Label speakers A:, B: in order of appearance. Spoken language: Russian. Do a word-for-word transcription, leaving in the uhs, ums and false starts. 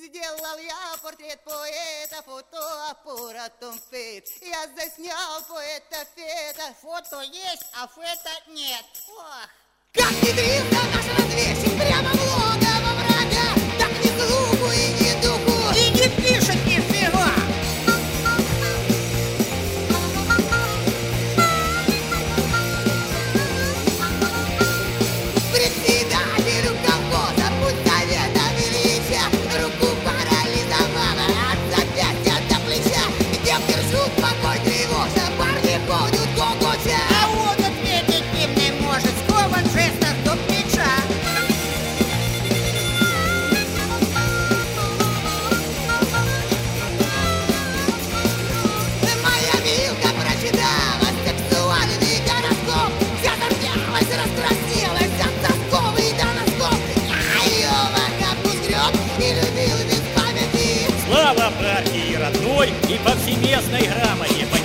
A: Сделал я портрет поэта, фотоаппаратом фейт. Я заснял поэта фета.
B: Фото есть, а фета нет. Ох.
A: Как внедрился наш разведчик прямо в логово врага, так ни слуху и ни духу,
B: и не пишет нифига.
A: Председателю колхоза пусть совета величия руку парализовала от запястья до плеча. Где держут покой тревожа, парни ходят гогоча.
B: А вот ответить им не может, скован жестом до плеча.
A: Моя Милка прочитала сексуальный гороскоп, вся зарделась, раскраснелась от тосков и до носков. А ее в охапку сгреб и любил без памяти.
C: Слава братьей родной и повсеместной грамоте.